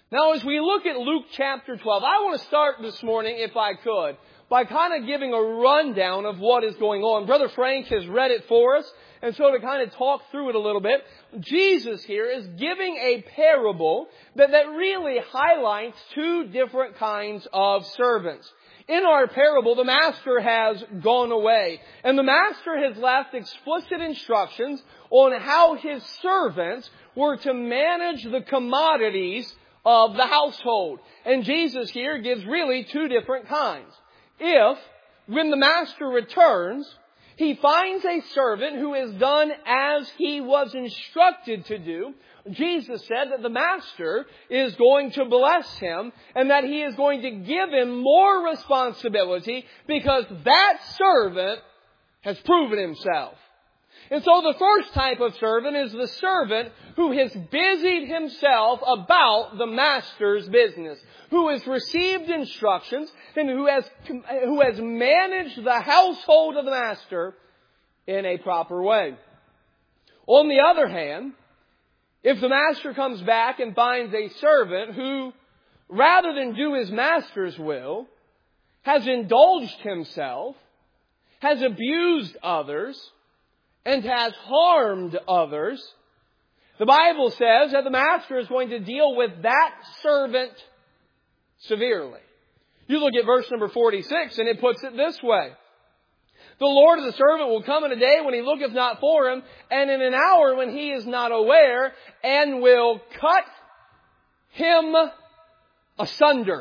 Now, as we look at Luke chapter 12, I want to start this morning, if I could, by kind of giving a rundown of what is going on. Brother Frank has read it for us, and so to kind of talk through it a little bit, Jesus here is giving a parable that really highlights two different kinds of servants. In our parable, the master has gone away, and the master has left explicit instructions on how his servants were to manage the commodities of the household. And Jesus here gives really two different kinds. If, when the master returns, he finds a servant who has done as he was instructed to do, Jesus said that the master is going to bless him and that he is going to give him more responsibility because that servant has proven himself. And so the first type of servant is the servant who has busied himself about the master's business, who has received instructions and who has managed the household of the master in a proper way. On the other hand, if the master comes back and finds a servant who, rather than do his master's will, has indulged himself, has abused others, and has harmed others, the Bible says that the master is going to deal with that servant severely. You look at verse number 46 and it puts it this way. The Lord of the servant will come in a day when he looketh not for him, and in an hour when he is not aware, and will cut him asunder.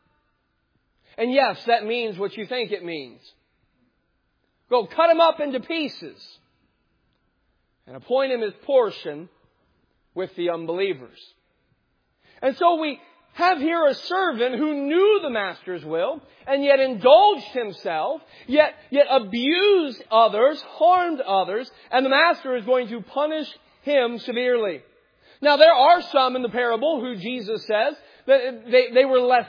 And yes, that means what you think it means. Go cut him up into pieces and appoint him his portion with the unbelievers. And so we have here a servant who knew the master's will and yet indulged himself, yet abused others, harmed others, and the master is going to punish him severely. Now there are some in the parable who Jesus says that they were less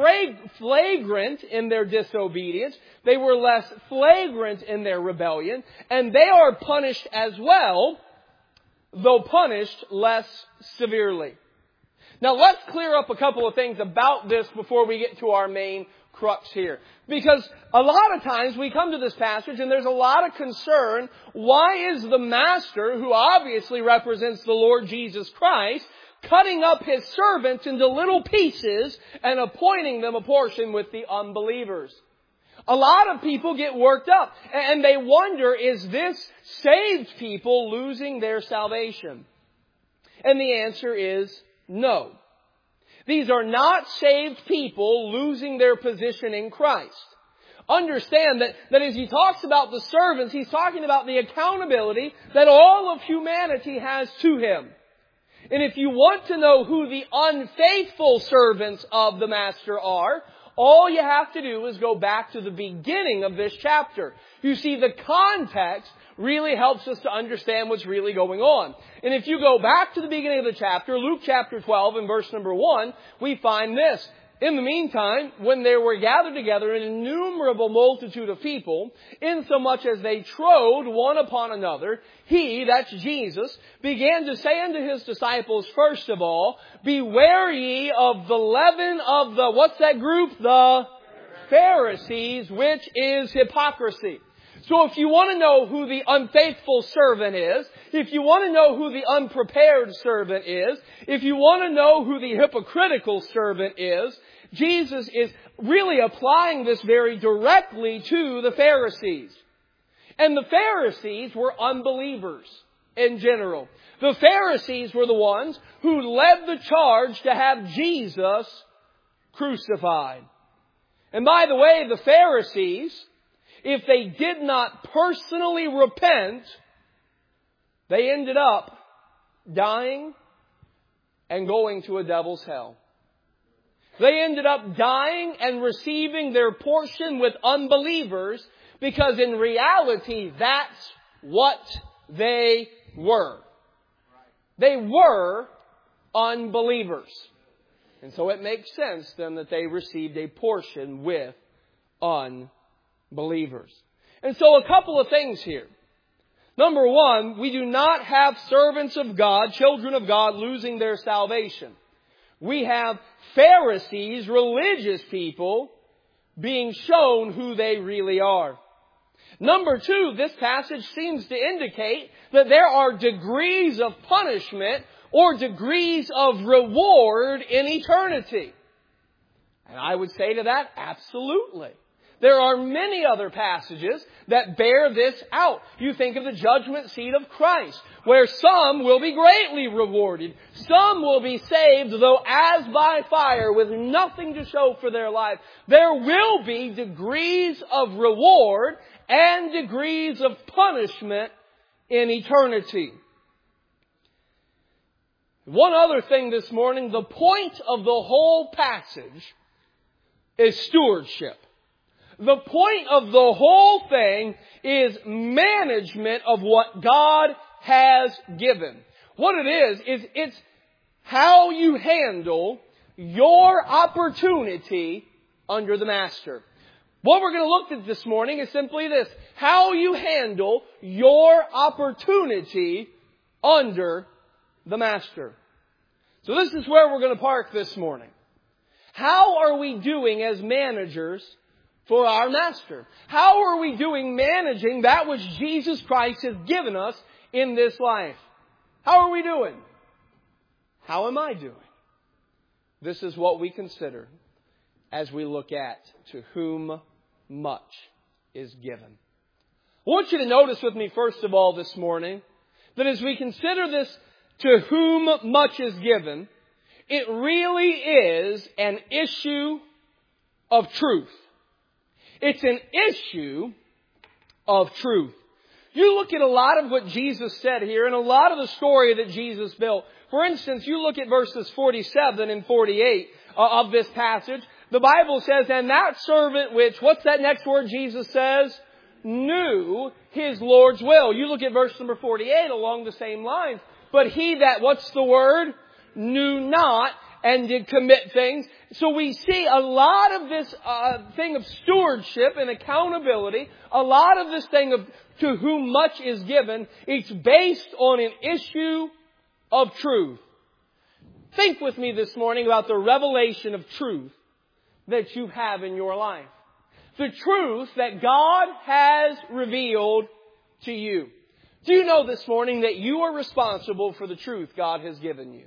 flagrant in their disobedience. They were less flagrant in their rebellion. And they are punished as well, though punished less severely. Now let's clear up a couple of things about this before we get to our main crux here. Because a lot of times we come to this passage and there's a lot of concern. Why is the master, who obviously represents the Lord Jesus Christ, cutting up his servants into little pieces and appointing them a portion with the unbelievers? A lot of people get worked up and they wonder, is this saved people losing their salvation? And the answer is no. These are not saved people losing their position in Christ. Understand that as he talks about the servants, he's talking about the accountability that all of humanity has to him. And if you want to know who the unfaithful servants of the master are, all you have to do is go back to the beginning of this chapter. You see, the context really helps us to understand what's really going on. And if you go back to the beginning of the chapter, Luke chapter 12 and verse number 1, we find this. In the meantime, when there were gathered together an innumerable multitude of people, insomuch as they trode one upon another, he, that's Jesus, began to say unto his disciples, first of all, beware ye of the leaven of the, what's that group? The Pharisees, which is hypocrisy. So if you want to know who the unfaithful servant is, if you want to know who the unprepared servant is, if you want to know who the hypocritical servant is, Jesus is really applying this very directly to the Pharisees. And the Pharisees were unbelievers in general. The Pharisees were the ones who led the charge to have Jesus crucified. And by the way, the Pharisees, if they did not personally repent, they ended up dying and going to a devil's hell. They ended up dying and receiving their portion with unbelievers because in reality, that's what they were. They were unbelievers. And so it makes sense then that they received a portion with unbelievers. And so a couple of things here. Number one, we do not have servants of God, children of God, losing their salvation. We have Pharisees, religious people, being shown who they really are. Number two, this passage seems to indicate that there are degrees of punishment or degrees of reward in eternity. And I would say to that, absolutely. There are many other passages that bear this out. You think of the judgment seat of Christ, where some will be greatly rewarded. Some will be saved, though as by fire, with nothing to show for their life. There will be degrees of reward and degrees of punishment in eternity. One other thing this morning, the point of the whole passage is stewardship. The point of the whole thing is management of what God has given. What it is it's how you handle your opportunity under the Master. What we're going to look at this morning is simply this: how you handle your opportunity under the Master. So this is where we're going to park this morning. How are we doing as managers for our Master? How are we doing managing that which Jesus Christ has given us in this life? How are we doing? How am I doing? This is what we consider as we look at to whom much is given. I want you to notice with me, first of all, this morning, that as we consider this to whom much is given, it really is an issue of truth. It's an issue of truth. You look at a lot of what Jesus said here and a lot of the story that Jesus built. For instance, you look at verses 47 and 48 of this passage. The Bible says, and that servant which, what's that next word Jesus says? Knew his Lord's will. You look at verse number 48 along the same lines. But he that, what's the word? Knew not and did commit things. So we see a lot of this thing of stewardship and accountability, a lot of this thing of to whom much is given, it's based on an issue of truth. Think with me this morning about the revelation of truth that you have in your life. The truth that God has revealed to you. Do you know this morning that you are responsible for the truth God has given you?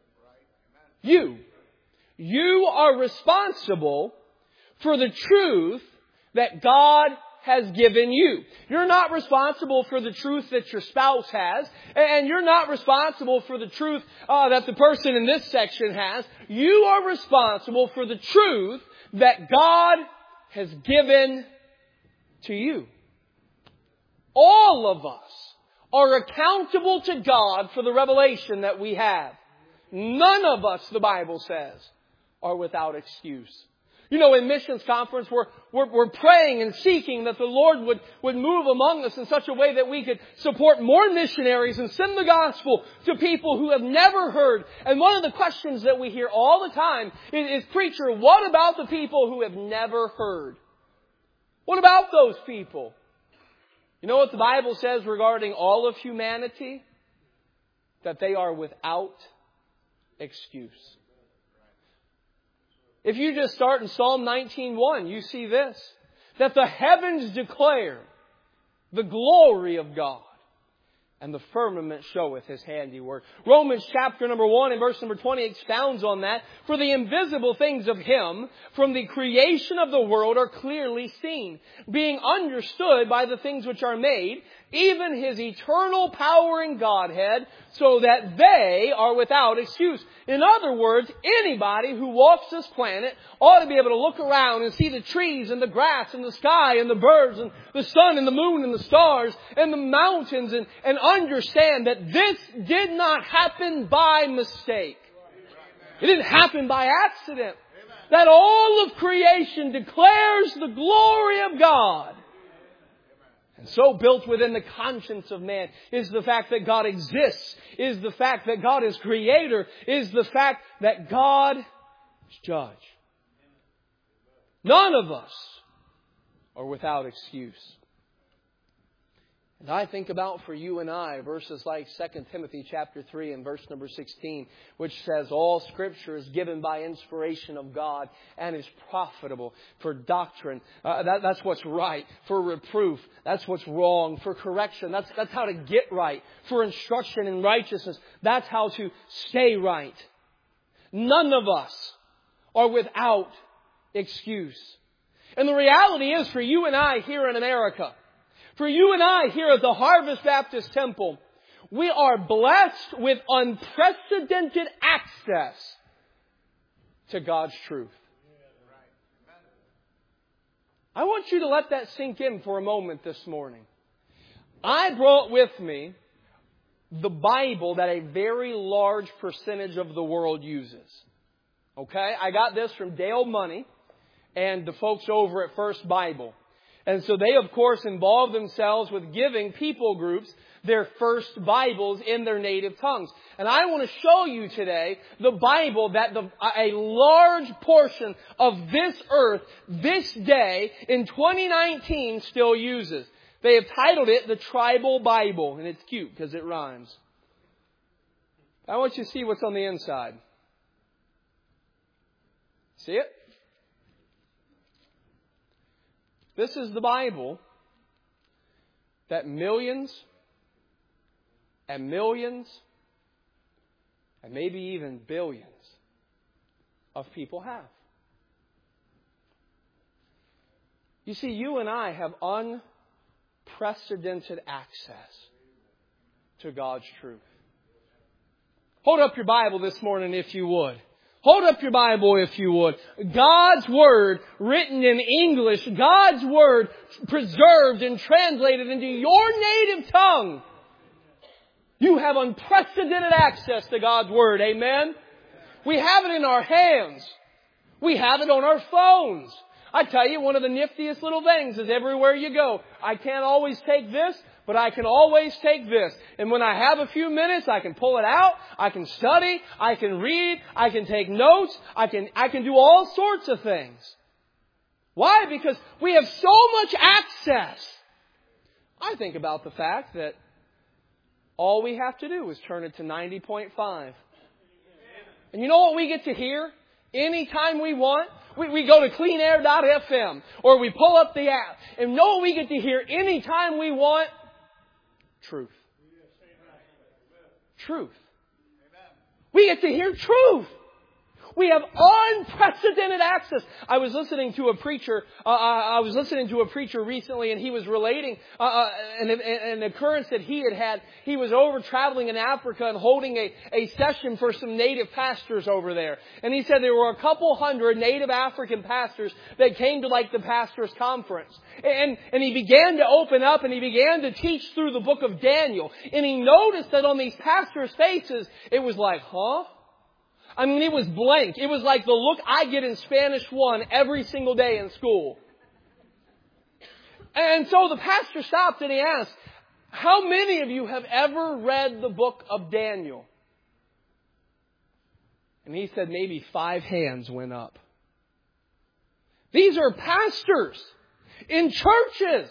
You are responsible for the truth that God has given you. You're not responsible for the truth that your spouse has, and you're not responsible for the truth that the person in this section has. You are responsible for the truth that God has given to you. All of us are accountable to God for the revelation that we have. None of us, the Bible says, are without excuse. You know, in missions conference, we're praying and seeking that the Lord would move among us in such a way that we could support more missionaries and send the gospel to people who have never heard. And one of the questions that we hear all the time is, preacher, what about the people who have never heard? What about those people? You know what the Bible says regarding all of humanity? That they are without excuse. If you just start in Psalm 19:1, you see this. That the heavens declare the glory of God, and the firmament showeth His handiwork. Romans chapter number 1 and verse number 20 expounds on that. For the invisible things of Him from the creation of the world are clearly seen, being understood by the things which are made, even His eternal power and Godhead, so that they are without excuse. In other words, anybody who walks this planet ought to be able to look around and see the trees and the grass and the sky and the birds and the sun and the moon and the stars and the mountains and understand that this did not happen by mistake. It didn't happen by accident. That all of creation declares the glory of God. And so built within the conscience of man is the fact that God exists, is the fact that God is creator, is the fact that God is judge. None of us are without excuse. And I think about for you and I verses like 2 Timothy chapter 3 and verse number 16, which says, all Scripture is given by inspiration of God and is profitable for doctrine. That's what's right. For reproof. That's what's wrong. For correction. That's how to get right. For instruction in righteousness. That's how to stay right. None of us are without excuse. And the reality is for you and I here in America, for you and I here at the Harvest Baptist Temple, we are blessed with unprecedented access to God's truth. I want you to let that sink in for a moment this morning. I brought with me the Bible that a very large percentage of the world uses. Okay? I got this from Dale Money and the folks over at First Bible. And so they, of course, involve themselves with giving people groups their first Bibles in their native tongues. And I want to show you today the Bible that a large portion of this earth, this day, in 2019 still uses. They have titled it the Tribal Bible. And it's cute because it rhymes. I want you to see what's on the inside. See it? This is the Bible that millions and millions and maybe even billions of people have. You see, you and I have unprecedented access to God's truth. Hold up your Bible this morning if you would. Hold up your Bible if you would. God's Word written in English. God's Word preserved and translated into your native tongue. You have unprecedented access to God's Word. Amen? We have it in our hands. We have it on our phones. I tell you, one of the niftiest little things is everywhere you go. I can't always take this, but I can always take this. And when I have a few minutes, I can pull it out. I can study. I can read. I can take notes. I can do all sorts of things. Why? Because we have so much access. I think about the fact that all we have to do is turn it to 90.5. And you know what we get to hear anytime we want? We go to cleanair.fm or we pull up the app. And know what we get to hear anytime we want? Truth. Truth. We get to hear truth. We have unprecedented access. I was listening to a preacher. Recently, and he was relating an occurrence that he had. He was over traveling in Africa and holding a session for some native pastors over there. And he said there were a couple hundred native African pastors that came to like the pastors' conference. And he began to open up and he began to teach through the book of Daniel. And he noticed that on these pastors' faces, it was like, huh? I mean, it was blank. It was like the look I get in Spanish 1 every single day in school. And so the pastor stopped and he asked, how many of you have ever read the book of Daniel? And he said maybe 5 hands went up. These are pastors in churches.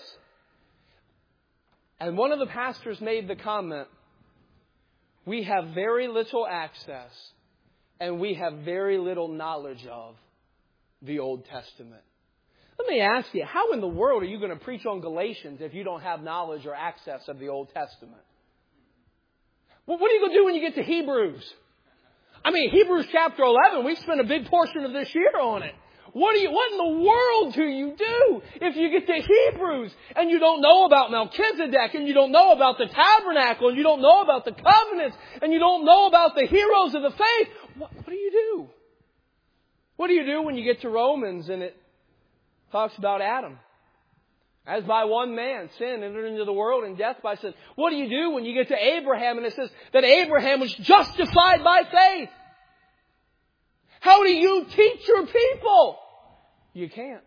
And one of the pastors made the comment, we have very little access and we have very little knowledge of the Old Testament. Let me ask you, how in the world are you going to preach on Galatians if you don't have knowledge or access of the Old Testament? Well, what are you going to do when you get to Hebrews? I mean, Hebrews chapter 11, we've spent a big portion of this year on it. What in the world do you do if you get to Hebrews and you don't know about Melchizedek and you don't know about the tabernacle and you don't know about the covenants and you don't know about the heroes of the faith? What do you do? What do you do when you get to Romans and it talks about Adam? As by one man, sin entered into the world and death by sin. What do you do when you get to Abraham and it says that Abraham was justified by faith? How do you teach your people? You can't.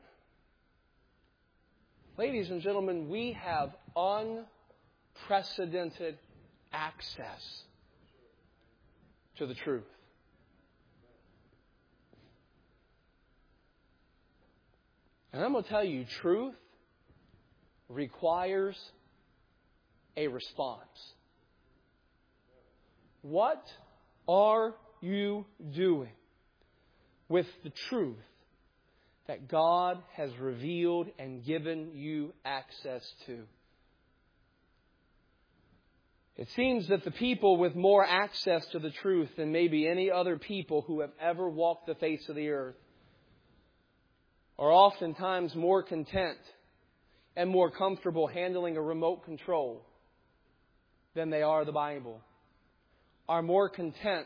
Ladies and gentlemen, we have unprecedented access to the truth. And I'm going to tell you, truth requires a response. What are you doing with the truth that God has revealed and given you access to? It seems that the people with more access to the truth than maybe any other people who have ever walked the face of the earth are oftentimes more content and more comfortable handling a remote control than they are the Bible. Are more content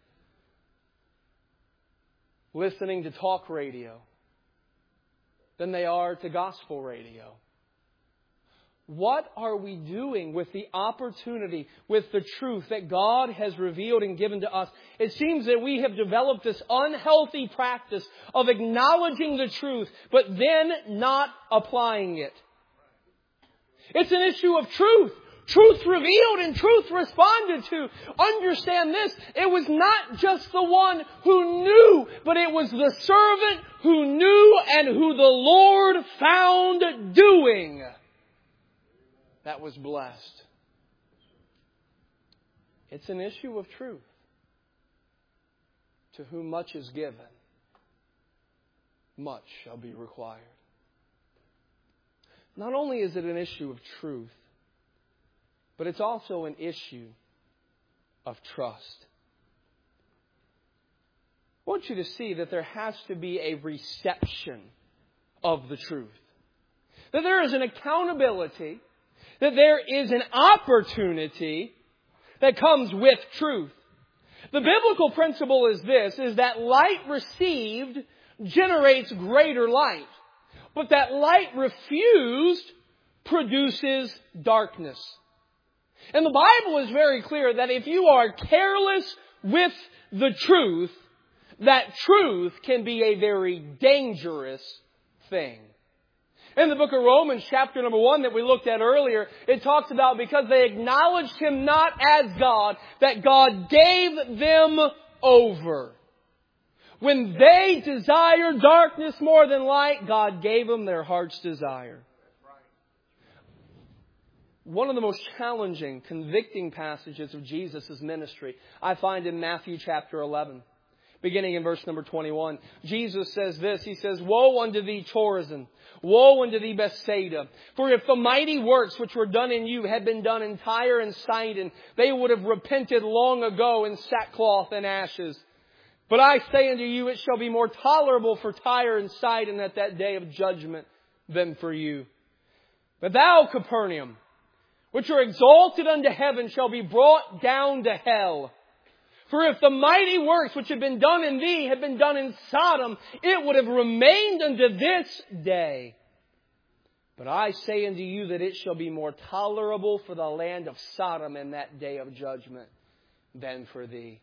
listening to talk radio than they are to gospel radio. What are we doing with the opportunity, with the truth that God has revealed and given to us? It seems that we have developed this unhealthy practice of acknowledging the truth, but then not applying it. It's an issue of truth. Truth revealed and truth responded to. Understand this. It was not just the one who knew, but it was the servant who knew and who the Lord found doing that was blessed. It's an issue of truth. To whom much is given, much shall be required. Not only is it an issue of truth, but it's also an issue of trust. I want you to see that there has to be a reception of the truth. That there is an accountability. That there is an opportunity that comes with truth. The biblical principle is this, is that light received generates greater light. But that light refused produces darkness. And the Bible is very clear that if you are careless with the truth, that truth can be a very dangerous thing. In the book of Romans, chapter number 1 that we looked at earlier, it talks about because they acknowledged Him not as God, that God gave them over. When they desired darkness more than light, God gave them their heart's desire. One of the most challenging, convicting passages of Jesus' ministry I find in Matthew chapter 11. Beginning in verse number 21. Jesus says this. He says, "Woe unto thee, Chorazin! Woe unto thee, Bethsaida! For if the mighty works which were done in you had been done in Tyre and Sidon, they would have repented long ago in sackcloth and ashes. But I say unto you, it shall be more tolerable for Tyre and Sidon at that day of judgment than for you. But thou, Capernaum, which are exalted unto heaven, shall be brought down to hell. For if the mighty works which had been done in thee had been done in Sodom, it would have remained unto this day. But I say unto you that it shall be more tolerable for the land of Sodom in that day of judgment than for thee."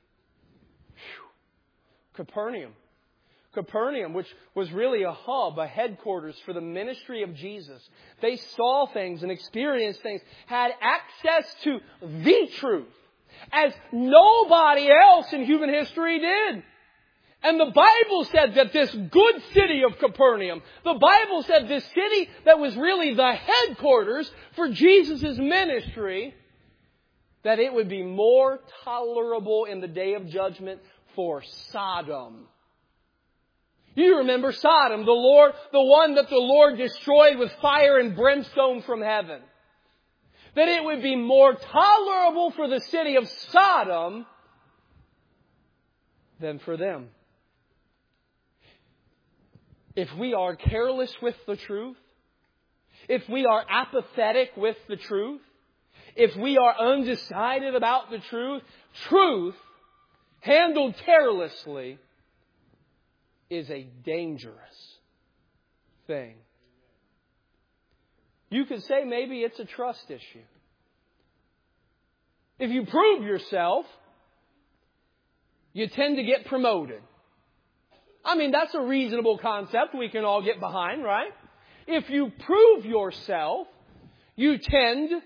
Capernaum. Capernaum, which was really a hub, a headquarters for the ministry of Jesus. They saw things and experienced things, had access to the truth, as nobody else in human history did. And the Bible said that this good city of Capernaum, the Bible said this city that was really the headquarters for Jesus' ministry, that it would be more tolerable in the day of judgment for Sodom. You remember Sodom, the one that the Lord destroyed with fire and brimstone from heaven. That it would be more tolerable for the city of Sodom than for them. If we are careless with the truth, if we are apathetic with the truth, if we are undecided about the truth, truth handled carelessly is a dangerous thing. You could say maybe it's a trust issue. If you prove yourself, you tend to get promoted. I mean, that's a reasonable concept we can all get behind, right? If you prove yourself, you tend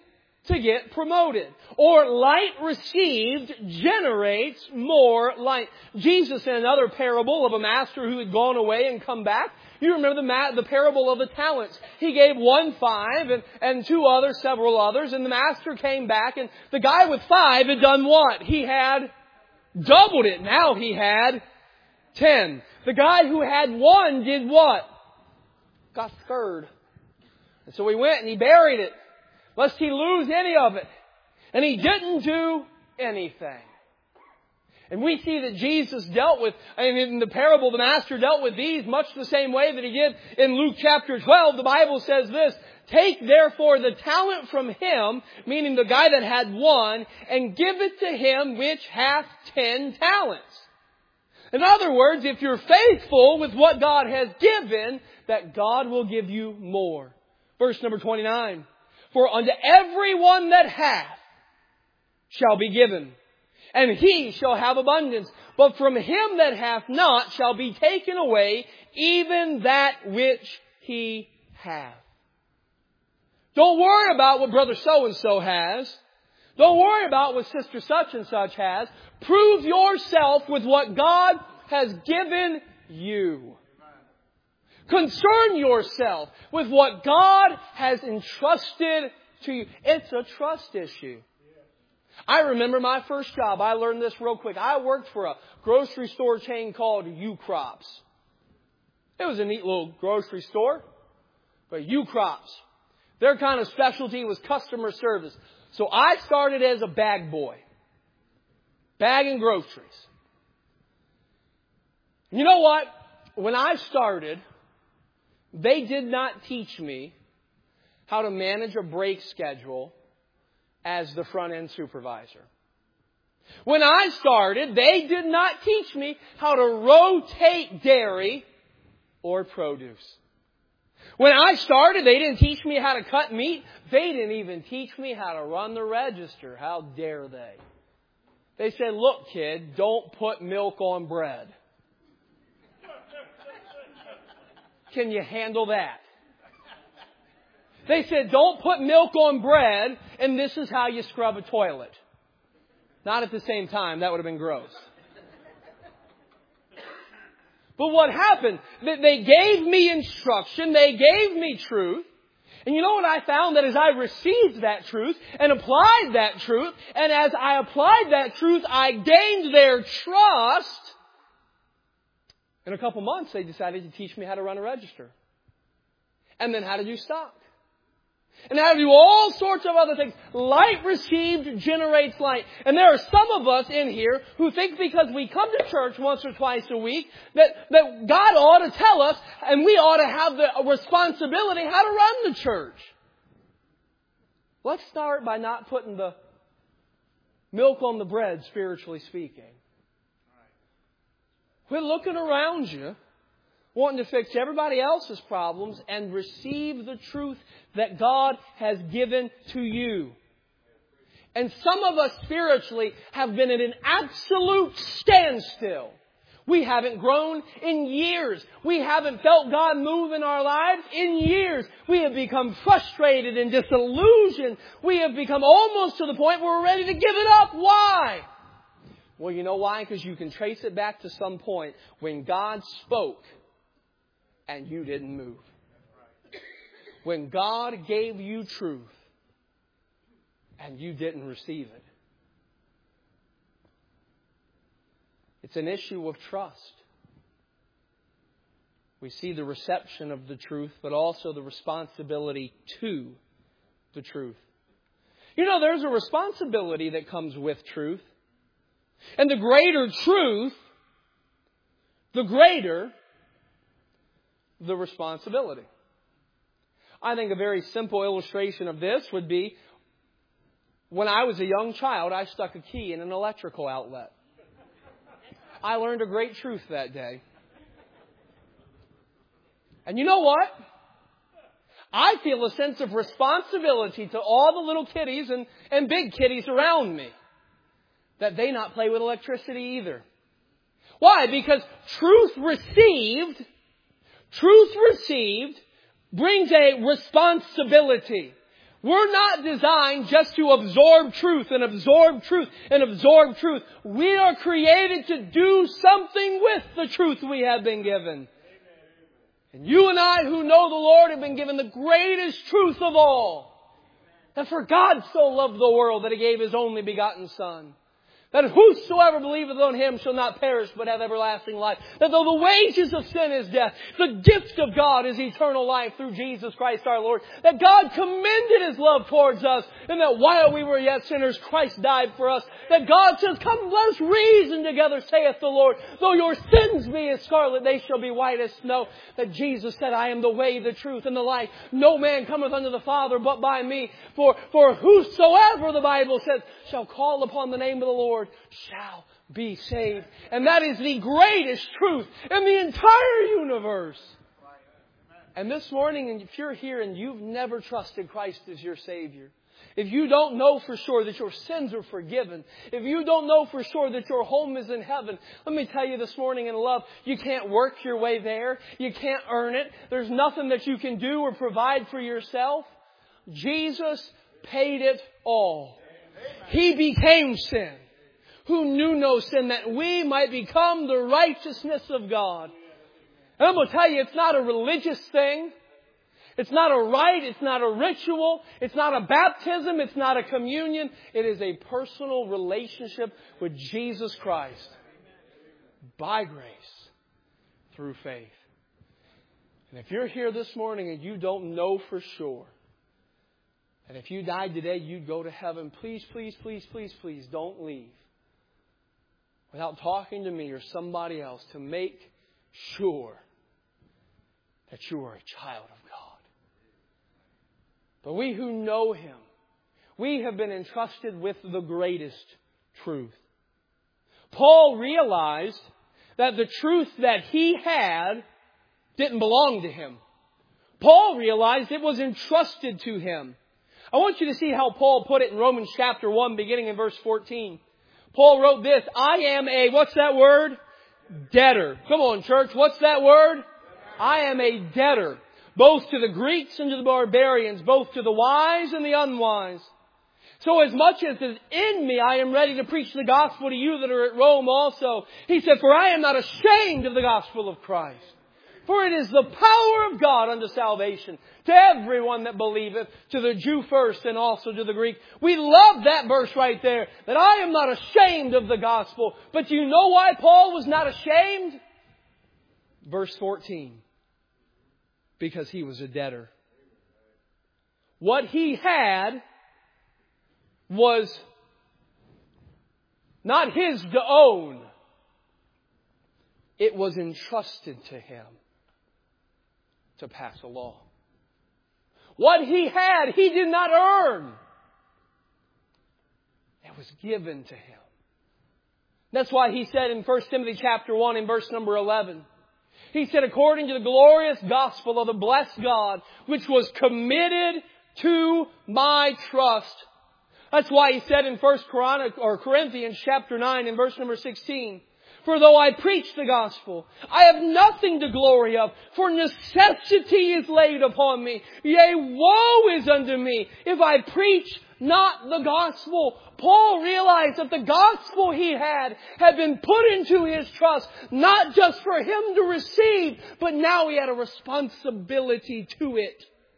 to get promoted. Or light received generates more light. Jesus, in another parable of a master who had gone away and come back, you remember the parable of the talents. He gave 1 5 and 2 others, several others, and the master came back, and the guy with 5 had done what? He had doubled it. Now he had 10. The guy who had 1 did what? Got scared. And so he went and he buried it, lest he lose any of it. And he didn't do anything. And we see that Jesus dealt with, and in the parable, the master dealt with these much the same way that he did in Luke chapter 12. The Bible says this, "Take therefore the talent from him," meaning the guy that had 1, "and give it to him which hath 10 talents. In other words, if you're faithful with what God has given, that God will give you more. Verse number 29. "For unto every one that hath shall be given, and he shall have abundance. But from him that hath not shall be taken away even that which he hath." Don't worry about what brother so-and-so has. Don't worry about what sister such-and-such has. Prove yourself with what God has given you. Concern yourself with what God has entrusted to you. It's a trust issue. I remember my first job. I learned this real quick. I worked for a grocery store chain called U-Crops. It was a neat little grocery store. But U-Crops, their kind of specialty was customer service. So I started as a bag boy. Bagging groceries. You know what? When I started, they did not teach me how to manage a break schedule as the front end supervisor. When I started, they did not teach me how to rotate dairy or produce. When I started, they didn't teach me how to cut meat. They didn't even teach me how to run the register. How dare they? They said, "Look, kid, don't put milk on bread." Can you handle that? They said, "Don't put milk on bread, and this is how you scrub a toilet." Not at the same time. That would have been gross. But what happened? They gave me instruction. They gave me truth. And you know what I found? That as I received that truth and applied that truth, and as I applied that truth, I gained their trust. In a couple months, they decided to teach me how to run a register. And then how to do stock. And how to do all sorts of other things. Light received generates light. And there are some of us in here who think because we come to church once or twice a week that God ought to tell us and we ought to have the responsibility how to run the church. Let's start by not putting the milk on the bread, spiritually speaking. Quit looking around you, wanting to fix everybody else's problems, and receive the truth that God has given to you. And some of us spiritually have been at an absolute standstill. We haven't grown in years. We haven't felt God move in our lives in years. We have become frustrated and disillusioned. We have become almost to the point where we're ready to give it up. Why? Well, you know why? Because you can trace it back to some point when God spoke and you didn't move. When God gave you truth and you didn't receive it. It's an issue of trust. We see the reception of the truth, but also the responsibility to the truth. You know, there's a responsibility that comes with truth. And the greater truth, the greater the responsibility. I think a very simple illustration of this would be when I was a young child, I stuck a key in an electrical outlet. I learned a great truth that day. And you know what? I feel a sense of responsibility to all the little kiddies and big kiddies around me that they not play with electricity either. Why? Because truth received brings a responsibility. We're not designed just to absorb truth and absorb truth and absorb truth. We are created to do something with the truth we have been given. And you and I who know the Lord have been given the greatest truth of all. That for God so loved the world that He gave His only begotten Son. That whosoever believeth on Him shall not perish but have everlasting life. That though the wages of sin is death, the gift of God is eternal life through Jesus Christ our Lord. That God commended His love towards us, and that while we were yet sinners, Christ died for us. That God says, come, let us reason together, saith the Lord. Though your sins be as scarlet, they shall be white as snow. That Jesus said, I am the way, the truth, and the life. No man cometh unto the Father but by me. For whosoever, the Bible says, shall call upon the name of the Lord shall be saved. And that is the greatest truth in the entire universe. And this morning, if you're here and you've never trusted Christ as your Savior, if you don't know for sure that your sins are forgiven, if you don't know for sure that your home is in heaven, let me tell you this morning in love, you can't work your way there. You can't earn it. There's nothing that you can do or provide for yourself. Jesus paid it all. He became sin, who knew no sin, that we might become the righteousness of God. And I'm going to tell you, it's not a religious thing. It's not a rite. It's not a ritual. It's not a baptism. It's not a communion. It is a personal relationship with Jesus Christ by grace through faith. And if you're here this morning and you don't know for sure, and if you died today, you'd go to heaven, please, please, please, please, please don't leave without talking to me or somebody else to make sure that you are a child of God. But we who know Him, we have been entrusted with the greatest truth. Paul realized that the truth that he had didn't belong to him. Paul realized it was entrusted to him. I want you to see how Paul put it in Romans chapter 1, beginning in verse 14. Paul wrote this, I am a, what's that word? Debtor. Come on, church, what's that word? I am a debtor, both to the Greeks and to the barbarians, both to the wise and the unwise. So as much as is in me, I am ready to preach the gospel to you that are at Rome also. He said, for I am not ashamed of the gospel of Christ. For it is the power of God unto salvation to everyone that believeth, to the Jew first and also to the Greek. We love that verse right there, that I am not ashamed of the gospel. But do you know why Paul was not ashamed? Verse 14. Because he was a debtor. What he had was not his to own. It was entrusted to him to pass a law. What he had, he did not earn. It was given to him. That's why he said in 1 Timothy chapter 1 in verse number 11, he said, according to the glorious gospel of the blessed God, which was committed to my trust. That's why he said in 1 Corinthians chapter 9 in verse number 16, for though I preach the gospel, I have nothing to glory of, for necessity is laid upon me. Yea, woe is unto me if I preach not the gospel. Paul realized that the gospel he had been put into his trust, not just for him to receive, but now he had a responsibility to it.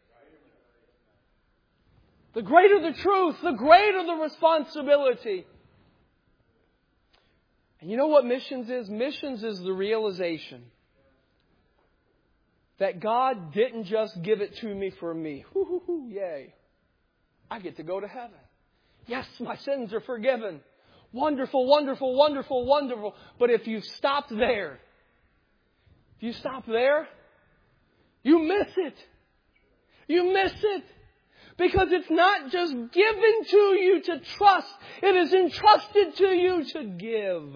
The greater the truth, the greater the responsibility. And you know what missions is? Missions is the realization that God didn't just give it to me for me. Yay. I get to go to heaven. Yes, my sins are forgiven. Wonderful, wonderful, wonderful, wonderful. But if you stop there, you miss it. You miss it. Because it's not just given to you to trust. It is entrusted to you to give.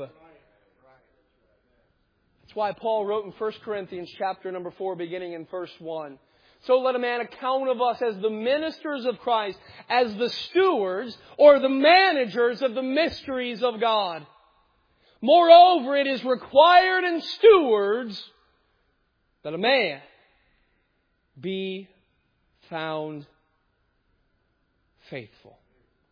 That's why Paul wrote in 1 Corinthians chapter number 4, beginning in verse 1. So let a man account of us as the ministers of Christ, as the stewards or the managers of the mysteries of God. Moreover, it is required in stewards that a man be found faithful.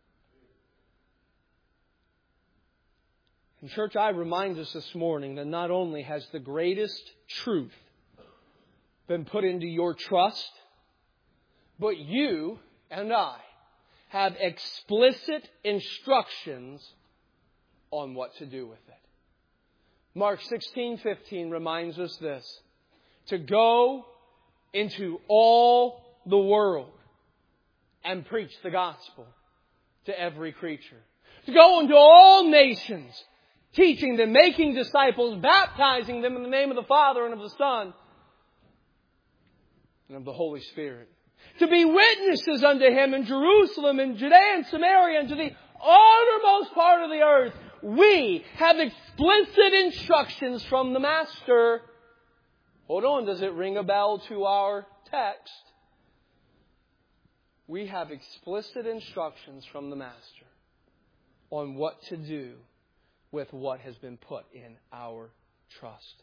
And church, I remind us this morning that not only has the greatest truth been put into your trust, but you and I have explicit instructions on what to do with it. Mark 16:15 reminds us this: to go into all the world and preach the gospel to every creature. To go into all nations, teaching them, making disciples, baptizing them in the name of the Father and of the Son and of the Holy Spirit. To be witnesses unto Him in Jerusalem and Judea and Samaria and to the uttermost part of the earth. We have explicit instructions from the Master. Hold on, does it ring a bell to our text? We have explicit instructions from the Master on what to do with what has been put in our trust.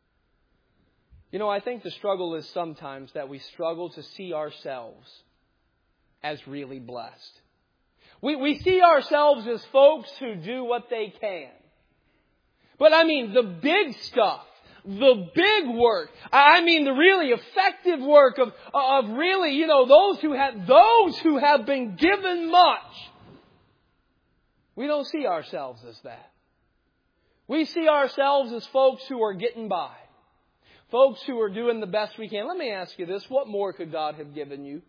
You know, I think the struggle is sometimes that we struggle to see ourselves as really blessed. We see ourselves as folks who do what they can. But I mean, the big stuff, the big work, I mean, the really effective work of really, you know, those who have been given much. We don't see ourselves as that. We see ourselves as folks who are getting by. Folks who are doing the best we can. Let me ask you this. What more could God have given you?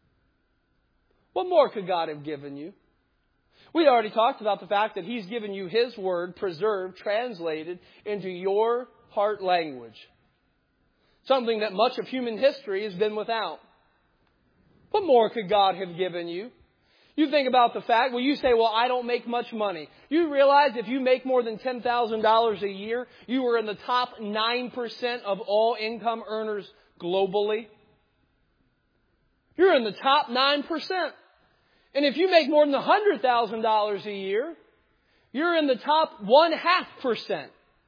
What more could God have given you? We already talked about the fact that He's given you His Word, preserved, translated into your heart language. Something that much of human history has been without. What more could God have given you? You think about the fact, well, you say, well, I don't make much money. You realize if you make more than $10,000 a year, you are in the top 9% of all income earners globally. You're in the top 9%. And if you make more than $100,000 a year, you're in the top 0.5%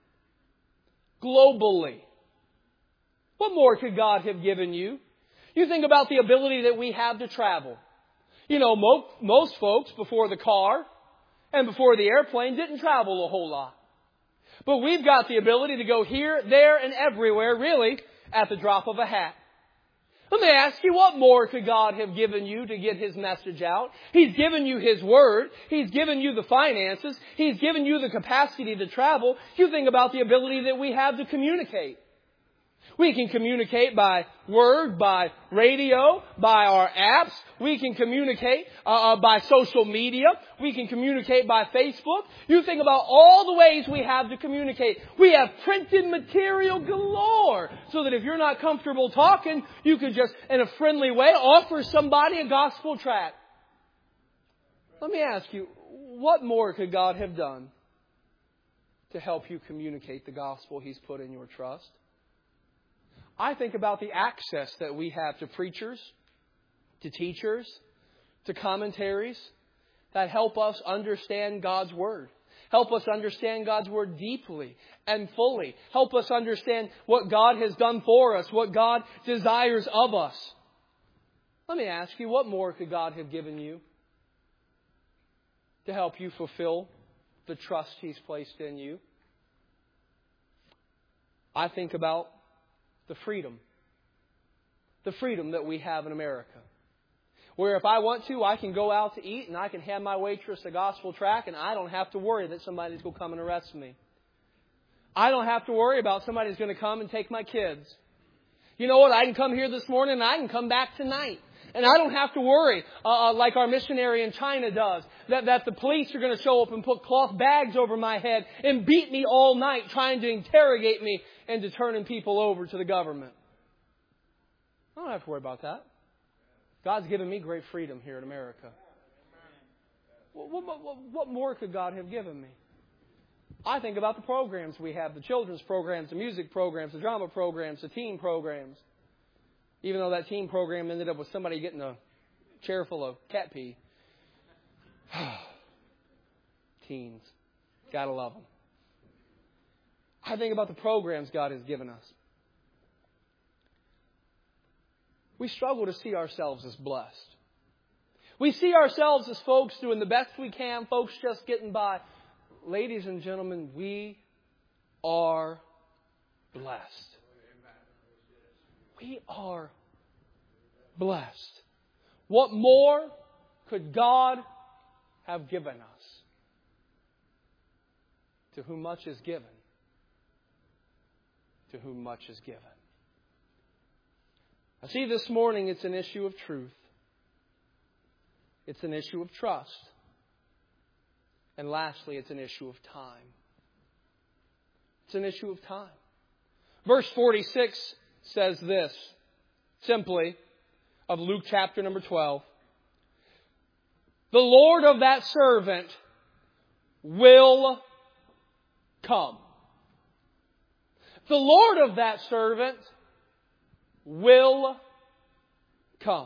globally. What more could God have given you? You think about the ability that we have to travel. You know, most folks before the car and before the airplane didn't travel a whole lot. But we've got the ability to go here, there, and everywhere, really, at the drop of a hat. Let me ask you, what more could God have given you to get His message out? He's given you His Word. He's given you the finances. He's given you the capacity to travel. You think about the ability that we have to communicate. We can communicate by word, by radio, by our apps. We can communicate by social media. We can communicate by Facebook. You think about all the ways we have to communicate. We have printed material galore so that if you're not comfortable talking, you can just, in a friendly way, offer somebody a gospel tract. Let me ask you, what more could God have done to help you communicate the gospel He's put in your trust? I think about the access that we have to preachers, to teachers, to commentaries that help us understand God's Word. Help us understand God's Word deeply and fully. Help us understand what God has done for us, what God desires of us. Let me ask you, what more could God have given you to help you fulfill the trust He's placed in you? I think about the freedom that we have in America. Where if I want to, I can go out to eat and I can hand my waitress a gospel tract and I don't have to worry that somebody's going to come and arrest me. I don't have to worry about somebody's going to come and take my kids. You know what? I can come here this morning and I can come back tonight. And I don't have to worry, like our missionary in China does, that the police are going to show up and put cloth bags over my head and beat me all night trying to interrogate me into turning people over to the government. I don't have to worry about that. God's given me great freedom here in America. What more could God have given me? I think about the programs we have, the children's programs, the music programs, the drama programs, the teen programs. Even though that teen program ended up with somebody getting a chair full of cat pee. Teens. Gotta love them. I think about the programs God has given us. We struggle to see ourselves as blessed. We see ourselves as folks doing the best we can, folks just getting by. Ladies and gentlemen, we are blessed. We are blessed. What more could God have given us? To whom much is given, to whom much is given. I see this morning it's an issue of truth. It's an issue of trust. And lastly, it's an issue of time. It's an issue of time. Verse 46 says this, simply, of Luke chapter number 12. The Lord of that servant will come. The Lord of that servant will come.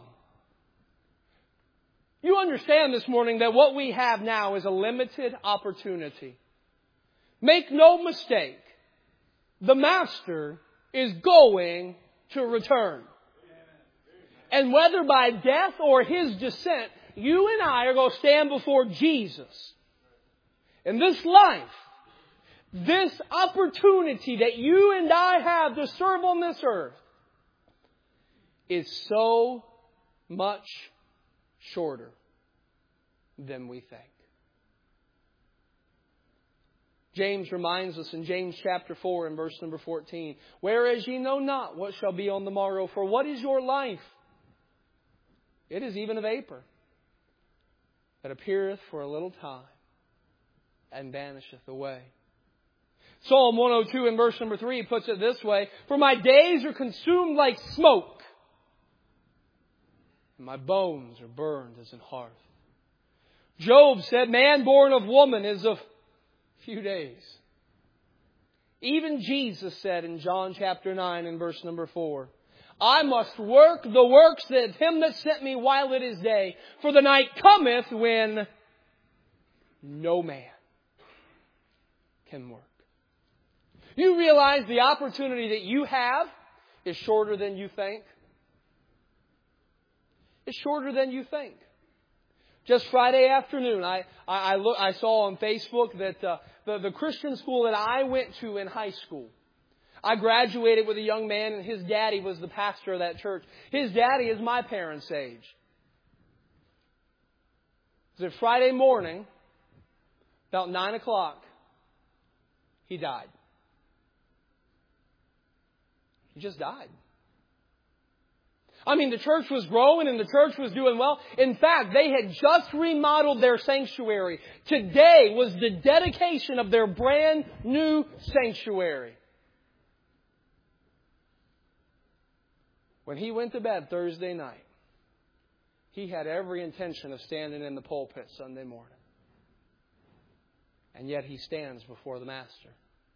You understand this morning that what we have now is a limited opportunity. Make no mistake, the Master is going to return. And whether by death or His descent, you and I are going to stand before Jesus. In this life, this opportunity that you and I have to serve on this earth is so much shorter than we think. James reminds us in James chapter 4 and verse number 14, whereas ye know not what shall be on the morrow, for what is your life? It is even a vapor that appeareth for a little time and vanisheth away. Psalm 102 and verse number 3 puts it this way, for my days are consumed like smoke, and my bones are burned as in hearth. Job said, man born of woman is of few days. Even Jesus said in John chapter 9 and verse number 4, I must work the works of Him that sent me while it is day, for the night cometh when no man can work. You realize the opportunity that you have is shorter than you think? It's shorter than you think. Just Friday afternoon, I saw on Facebook that the Christian school that I went to in high school, I graduated with a young man and his daddy was the pastor of that church. His daddy is my parents' age. It was Friday morning, about 9 o'clock, he died. He just died. I mean, the church was growing and the church was doing well. In fact, they had just remodeled their sanctuary. Today was the dedication of their brand new sanctuary. When he went to bed Thursday night, he had every intention of standing in the pulpit Sunday morning. And yet he stands before the Master.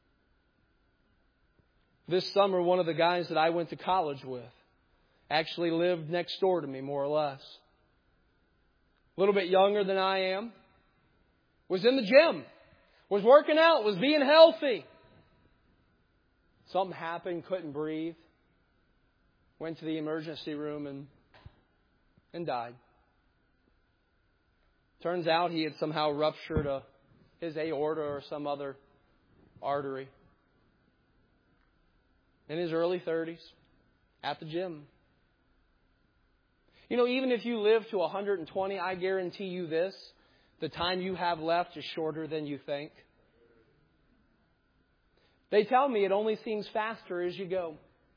This summer, one of the guys that I went to college with actually lived next door to me, more or less. A little bit younger than I am. Was in the gym. Was working out. Was being healthy. Something happened. Couldn't breathe. Went to the emergency room and died. Turns out he had somehow ruptured his aorta or some other artery. In his early 30s. At the gym. You know, even if you live to 120, I guarantee you this, the time you have left is shorter than you think. They tell me it only seems faster as you go.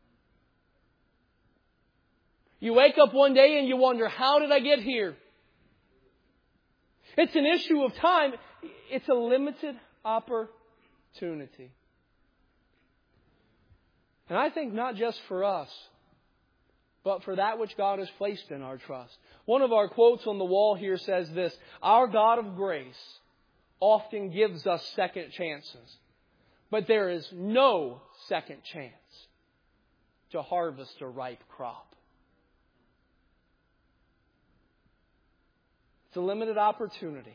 You wake up one day and you wonder, how did I get here? It's an issue of time. It's a limited opportunity. And I think not just for us, but for that which God has placed in our trust. One of our quotes on the wall here says this, our God of grace often gives us second chances, but there is no second chance to harvest a ripe crop. It's a limited opportunity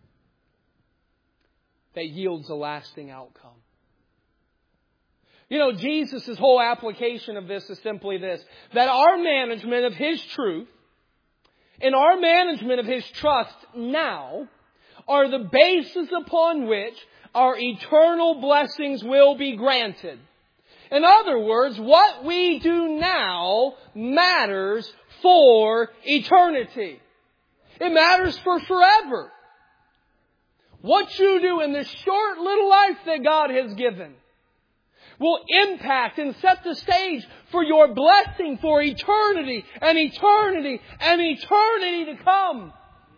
that yields a lasting outcome. You know, Jesus' whole application of this is simply this, that our management of His truth and our management of His trust now are the basis upon which our eternal blessings will be granted. In other words, what we do now matters for eternity. It matters for forever. What you do in this short little life that God has given will impact and set the stage for your blessing for eternity and eternity and eternity to come.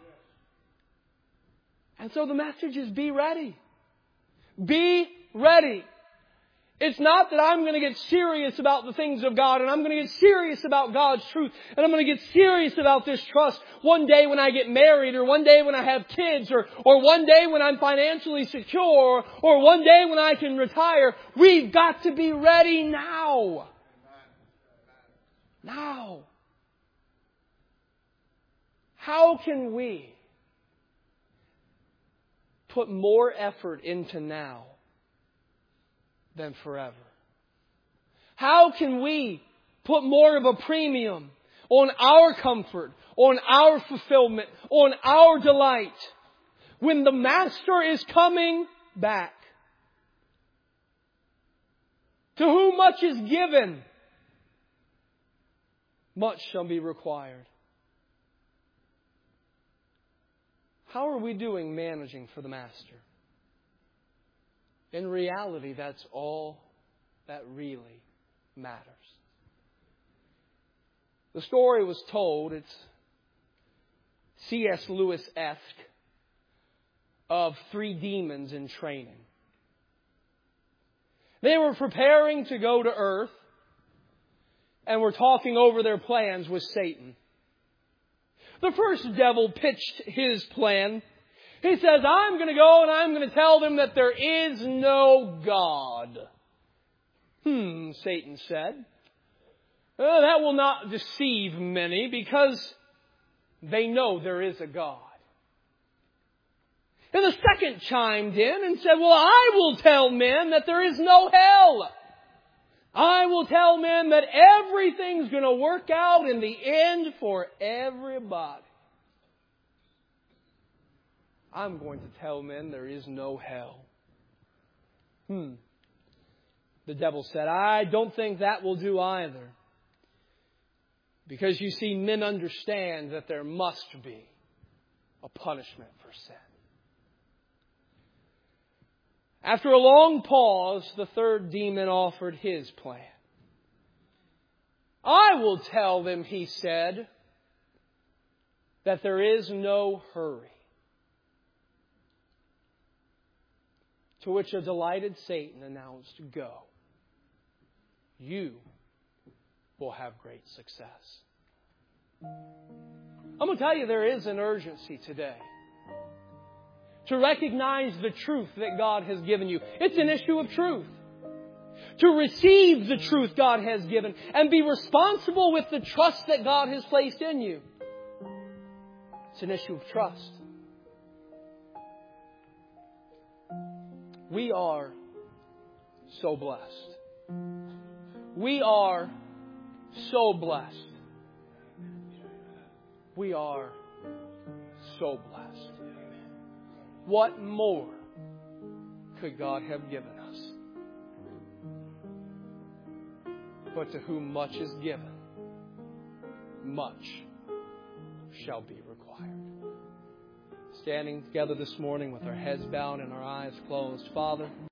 And so the message is be ready. Be ready. It's not that I'm going to get serious about the things of God and I'm going to get serious about God's truth and I'm going to get serious about this trust one day when I get married or one day when I have kids or one day when I'm financially secure or one day when I can retire. We've got to be ready now. Now. How can we put more effort into now than forever? How can we put more of a premium on our comfort, on our fulfillment, on our delight when the Master is coming back? To whom much is given, much shall be required. How are we doing managing for the Master? In reality, that's all that really matters. The story was told, it's C.S. Lewis-esque, of 3 demons in training. They were preparing to go to earth and were talking over their plans with Satan. The first devil pitched his plan. He says, I'm going to go and I'm going to tell them that there is no God. Satan said. That will not deceive many because they know there is a God. And the second chimed in and said, well, I will tell men that there is no hell. I will tell men that everything's going to work out in the end for everybody. I'm going to tell men there is no hell. The devil said, I don't think that will do either. Because you see, men understand that there must be a punishment for sin. After a long pause, the third demon offered his plan. I will tell them, he said, that there is no hurry. To which a delighted Satan announced, go. You will have great success. I'm going to tell you, there is an urgency today to recognize the truth that God has given you. It's an issue of truth. To receive the truth God has given and be responsible with the trust that God has placed in you. It's an issue of trust. We are so blessed. We are so blessed. We are so blessed. What more could God have given us? But to whom much is given, much shall be required. Standing together this morning with our heads bowed and our eyes closed. Father,